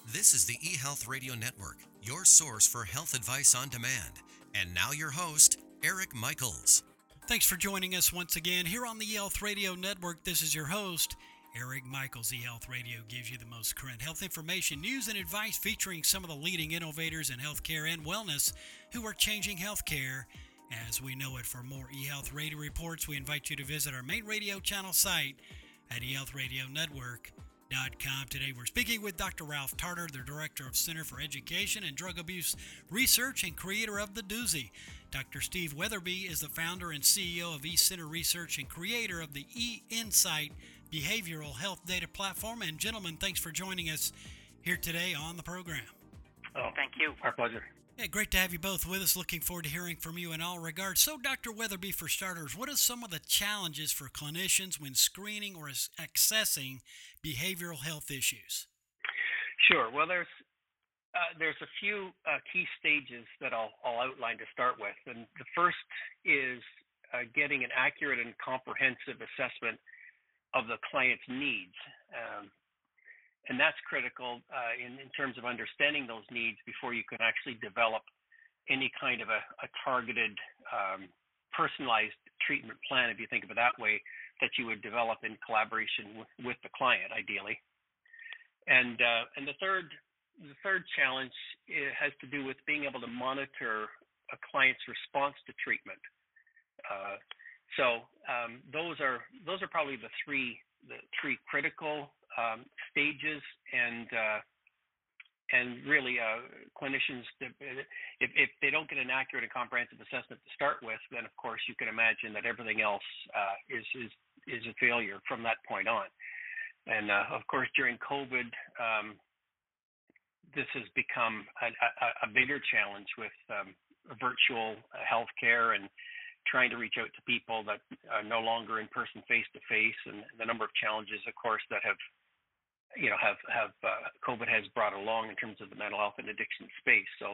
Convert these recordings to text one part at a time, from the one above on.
This is the eHealth Radio Network, your source for health advice on demand. And now your host, Eric Michaels. Thanks for joining us once again here on the eHealth Radio Network. This is your host, Eric Michaels. eHealth Radio gives you the most current health information, news, and advice featuring some of the leading innovators in healthcare and wellness who are changing healthcare as we know it. For more eHealth Radio reports, we invite you to visit our main radio channel site at eHealthRadioNetwork.com. Today we're speaking with Dr. Ralph Tarter, the Director of Center for Education and Drug Abuse Research and creator of the Doozy. Dr. Steve Weatherby is the founder and CEO of eCenter Research and creator of the eInsight Behavioral Health Data Platform. And gentlemen, thanks for joining us here today on the program. Oh, thank you. Our pleasure. Yeah, great to have you both with us. Looking forward to hearing from you in all regards. So, Dr. Weatherby, for starters, what are some of the challenges for clinicians when screening or accessing behavioral health issues? Sure. Well, there's a few key stages that I'll outline to start with, and the first is getting an accurate and comprehensive assessment of the client's needs. And that's critical in terms of understanding those needs before you can actually develop any kind of a targeted, personalized treatment plan, if you think of it that way, that you would develop in collaboration with the client, ideally. And the third challenge has to do with being able to monitor a client's response to treatment. So those are probably the three critical stages, and really clinicians, if they don't get an accurate and comprehensive assessment to start with, then of course you can imagine that everything else is a failure from that point on. And of course during COVID, this has become a bigger challenge with virtual healthcare and trying to reach out to people that are no longer in person, face to face, and the number of challenges, of course, that have COVID has brought along in terms of the mental health and addiction space. So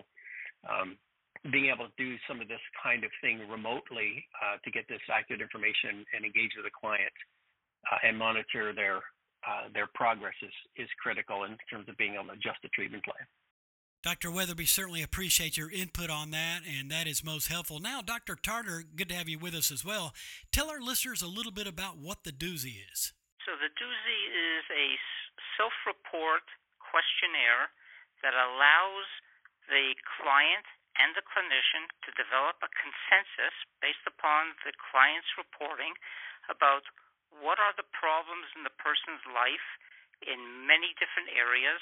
being able to do some of this kind of thing remotely to get this accurate information and engage with the client and monitor their progress is critical in terms of being able to adjust the treatment plan. Dr. Weatherby, certainly appreciate your input on that, and that is most helpful. Now, Dr. Tarter, good to have you with us as well. Tell our listeners a little bit about what the Doozy is. So the Doozy is a self-report questionnaire that allows the client and the clinician to develop a consensus based upon the client's reporting about what are the problems in the person's life in many different areas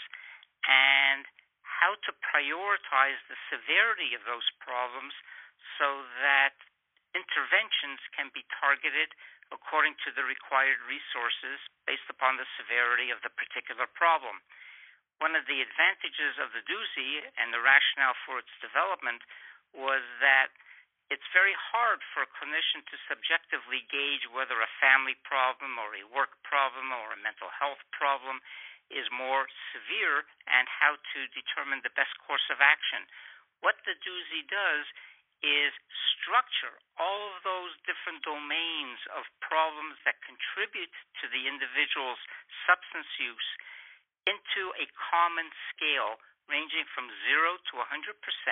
and how to prioritize the severity of those problems so that interventions can be targeted according to the required resources based upon the severity of the particular problem. One of the advantages of the Doozy and the rationale for its development was that it's very hard for a clinician to subjectively gauge whether a family problem or a work problem or a mental health problem is more severe and how to determine the best course of action. What the Doozy does is structure all of those different domains of problems that contribute to the individual's substance use into a common scale ranging from 0 to 100%,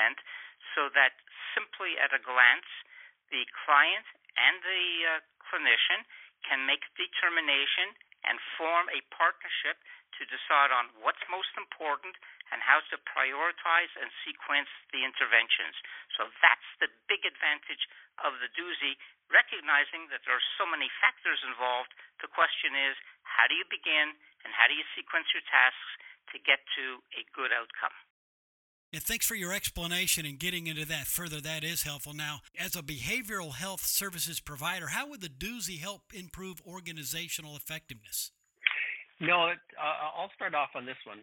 so that simply at a glance the client and the clinician can make a determination and form a partnership to decide on what's most important and how to prioritize and sequence the interventions. So that's the big advantage of the Doozy, recognizing that there are so many factors involved. The question is, how do you begin and how do you sequence your tasks to get to a good outcome? And thanks for your explanation and getting into that further. That is helpful. Now, as a behavioral health services provider, how would the Doozy help improve organizational effectiveness? No, I'll start off on this one.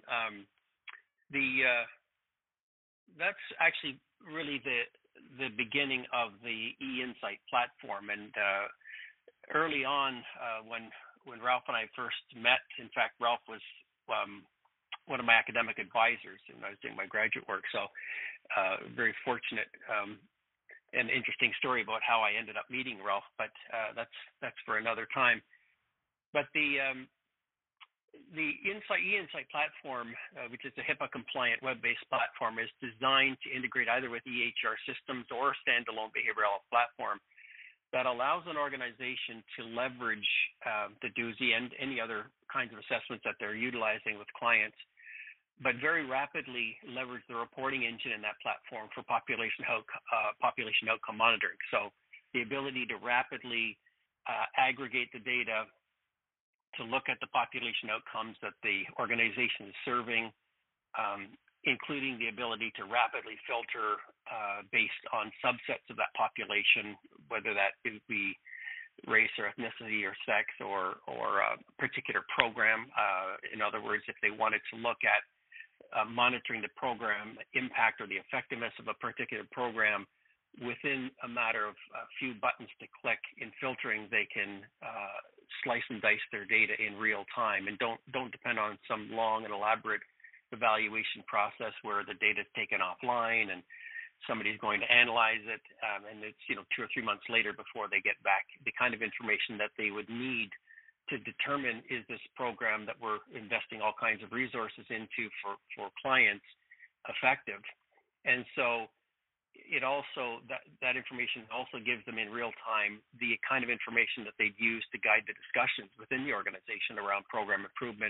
That's actually really the beginning of the eInsight platform. And early on, when Ralph and I first met, in fact, Ralph was one of my academic advisors when I was doing my graduate work. So very fortunate and interesting story about how I ended up meeting Ralph, but that's for another time. But the eInsight platform, which is a HIPAA-compliant web-based platform, is designed to integrate either with EHR systems or a standalone behavioral health platform that allows an organization to leverage the DOOSI and any other kinds of assessments that they're utilizing with clients, but very rapidly leverage the reporting engine in that platform for population outcome monitoring. So the ability to rapidly aggregate the data to look at the population outcomes that the organization is serving, including the ability to rapidly filter based on subsets of that population, whether that be race or ethnicity or sex or a particular program. In other words, if they wanted to look at monitoring the program impact or the effectiveness of a particular program, within a matter of a few buttons to click in filtering, they can slice and dice their data in real time and don't depend on some long and elaborate evaluation process where the data is taken offline and somebody's going to analyze it, and it's 2 or 3 months later before they get back the kind of information that they would need to determine, is this program that we're investing all kinds of resources into for clients effective. And so it also, that information also gives them in real time the kind of information that they'd use to guide the discussions within the organization around program improvement.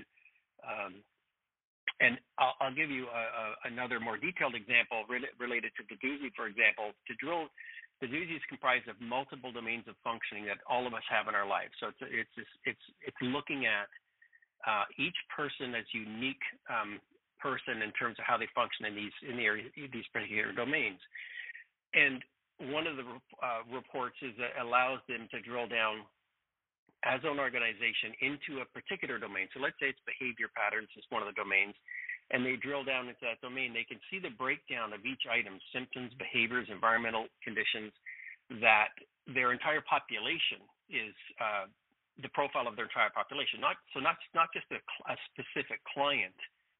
And I'll give you another more detailed example related to the DOOSI, for example. The DOOSI is comprised of multiple domains of functioning that all of us have in our lives. So it's looking at each person as unique person in terms of how they function in these particular domains. And one of the reports allows them to drill down as an organization into a particular domain. So let's say it's behavior patterns is one of the domains, and they drill down into that domain. They can see the breakdown of each item, symptoms, behaviors, environmental conditions, that their entire population is the profile of their entire population. Not just a specific client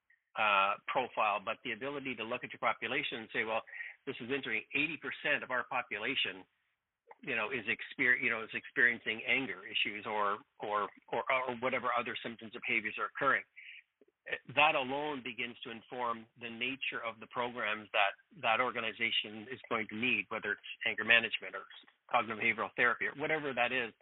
profile, but the ability to look at your population and say, well, this is interesting. 80% of our population, is experiencing anger issues or whatever other symptoms or behaviors are occurring. That alone begins to inform the nature of the programs that organization is going to need, whether it's anger management or cognitive behavioral therapy or whatever that is.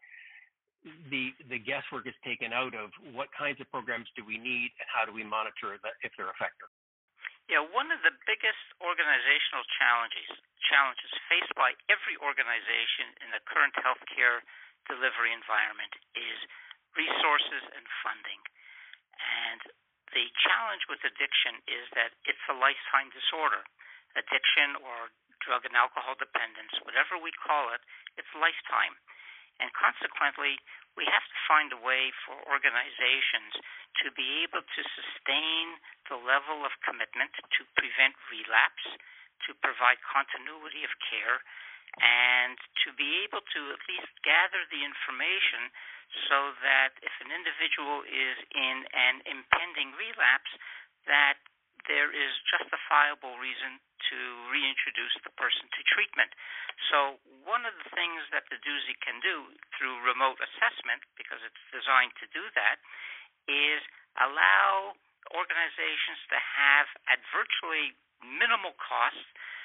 The guesswork is taken out of what kinds of programs do we need and how do we monitor that if they're effective. Yeah, one of the biggest organizational challenges faced by every organization in the current healthcare delivery environment is resources and funding. And the challenge with addiction is that it's a lifetime disorder. Addiction or drug and alcohol dependence, whatever we call it, it's lifetime. And consequently, we have to find a way for organizations to be able to sustain the level of commitment to prevent relapse, to provide continuity of care, and to be able to at least gather the information so that if an individual is in an impending relapse, that there is justifiable reason to reintroduce the person to treatment. So one of the things that the DOOSI can do through remote assessment, because it's designed to do that, is allow organizations to have, at virtually minimal cost,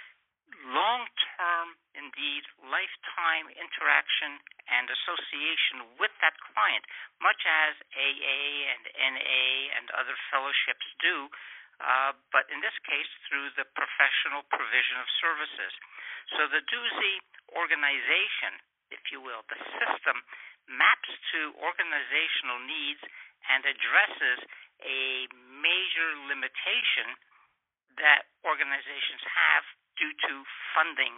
long-term, indeed lifetime interaction and association with that client, much as AA and NA and other fellowships do, but in this case through the professional provision of services. So the DOOSI organization, if you will, the system, maps to organizational needs and addresses a major limitation that organizations have due to funding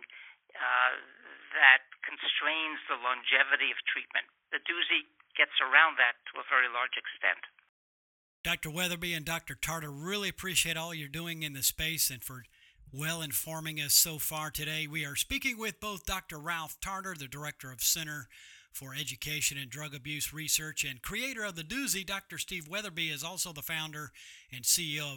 that constrains the longevity of treatment. The DOOSI gets around that to a very large extent. Dr. Weatherby and Dr. Tarter, really appreciate all you're doing in the space and for well informing us so far today. We are speaking with both Dr. Ralph Tarter, the Director of Center for Education and Drug Abuse Research and creator of the DOOSI. Dr. Steve Weatherby is also the founder and CEO of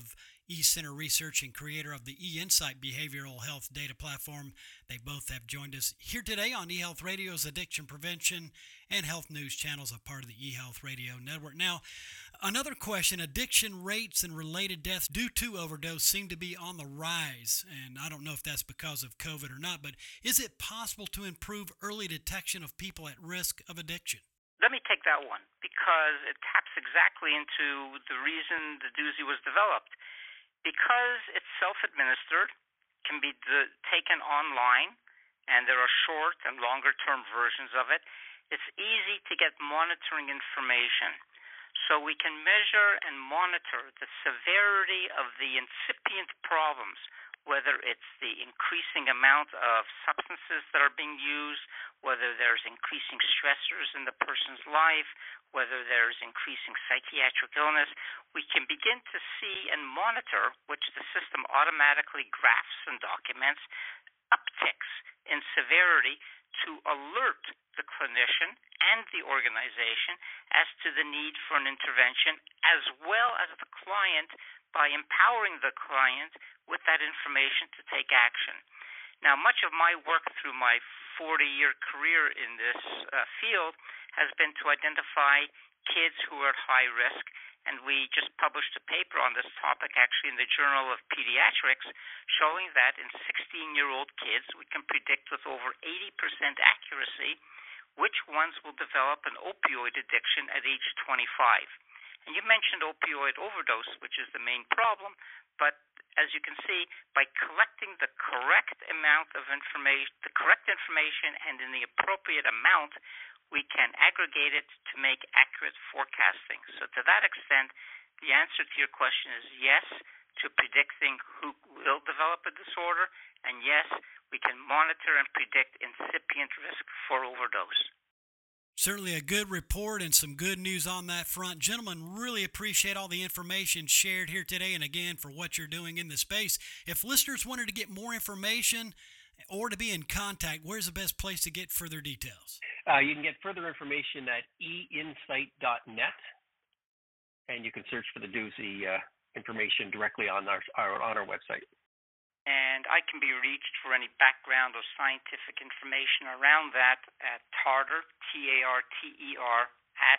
eCenter Research and creator of the eInsight Behavioral Health Data Platform. They both have joined us here today on eHealth Radio's Addiction Prevention and Health News channels, a part of the eHealth Radio Network. Now, another question, addiction rates and related deaths due to overdose seem to be on the rise, and I don't know if that's because of COVID or not, but is it possible to improve early detection of people at risk of addiction? Let me take that one because it taps exactly into the reason the Doozy was developed. Because it's self-administered, can be taken online, and there are short and longer-term versions of it, it's easy to get monitoring information. So we can measure and monitor the severity of the incipient problems, whether it's the increasing amount of substances that are being used, whether there's increasing stressors in the person's life, whether there's increasing psychiatric illness. We can begin to see and monitor, which the system automatically graphs and documents, upticks in severity to alert the clinician and the organization as to the need for an intervention, as well as the client, by empowering the client with that information to take action. Now, much of my work through my 40-year career in this field has been to identify kids who are at high risk, and we just published a paper on this topic actually in the Journal of Pediatrics, showing that in 16-year-old kids we can predict with over 80% accuracy which ones will develop an opioid addiction at age 25. And you mentioned opioid overdose, which is the main problem, but as you can see, by collecting the correct amount of information, and in the appropriate amount, we can aggregate it to make accurate forecasting. So to that extent, the answer to your question is yes to predicting who will develop a disorder, and yes, we can monitor and predict incipient risk for overdose. Certainly a good report and some good news on that front. Gentlemen, really appreciate all the information shared here today, and again, for what you're doing in the space. If listeners wanted to get more information or to be in contact, where's the best place to get further details? You can get further information at einsight.net, and you can search for the Doozy information directly on our website. And I can be reached for any background or scientific information around that at Tarter, Tarter, at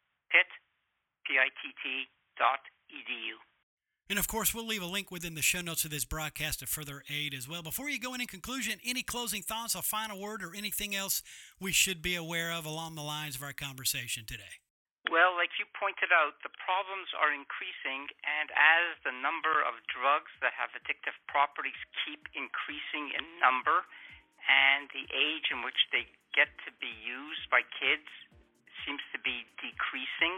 pitt.edu. And of course, we'll leave a link within the show notes of this broadcast to further aid as well. Before you go in conclusion, any closing thoughts, a final word, or anything else we should be aware of along the lines of our conversation today? Well, like you pointed out, the problems are increasing, and as the number of drugs that have addictive properties keep increasing in number, and the age in which they get to be used by kids seems to be decreasing,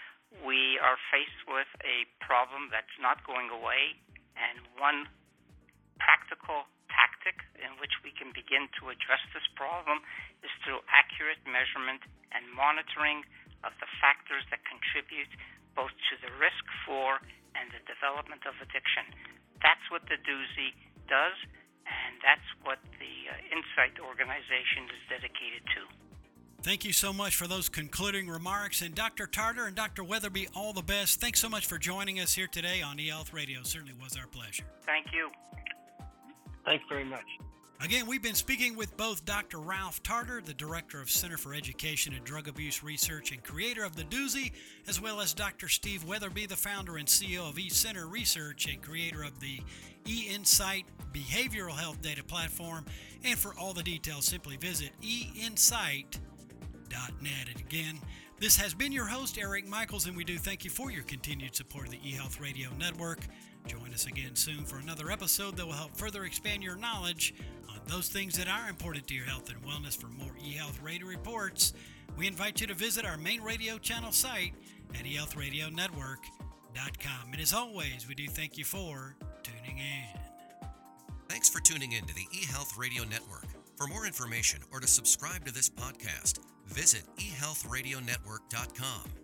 we are faced with a problem that's not going away, and one practical tactic in which we can begin to address this problem is through accurate measurement and monitoring of the factors that contribute both to the risk for and the development of addiction. That's what the Doozy does, and that's what the Insight organization is dedicated to. Thank you so much for those concluding remarks. And Dr. Tarter and Dr. Weatherby, all the best. Thanks so much for joining us here today on eHealth Radio. It certainly was our pleasure. Thank you. Thanks very much. Again, we've been speaking with both Dr. Ralph Tarter, the Director of Center for Education and Drug Abuse Research and creator of the Doozy, as well as Dr. Steve Weatherby, the founder and CEO of eCenter Research and creator of the eInsight Behavioral Health Data Platform. And for all the details, simply visit einsight.net. And again, this has been your host, Eric Michaels, and we do thank you for your continued support of the eHealth Radio Network. Join us again soon for another episode that will help further expand your knowledge on those things that are important to your health and wellness. For more eHealth Radio reports, we invite you to visit our main radio channel site at eHealthRadioNetwork.com. And as always, we do thank you for tuning in. Thanks for tuning in to the eHealth Radio Network. For more information or to subscribe to this podcast, visit eHealthRadioNetwork.com.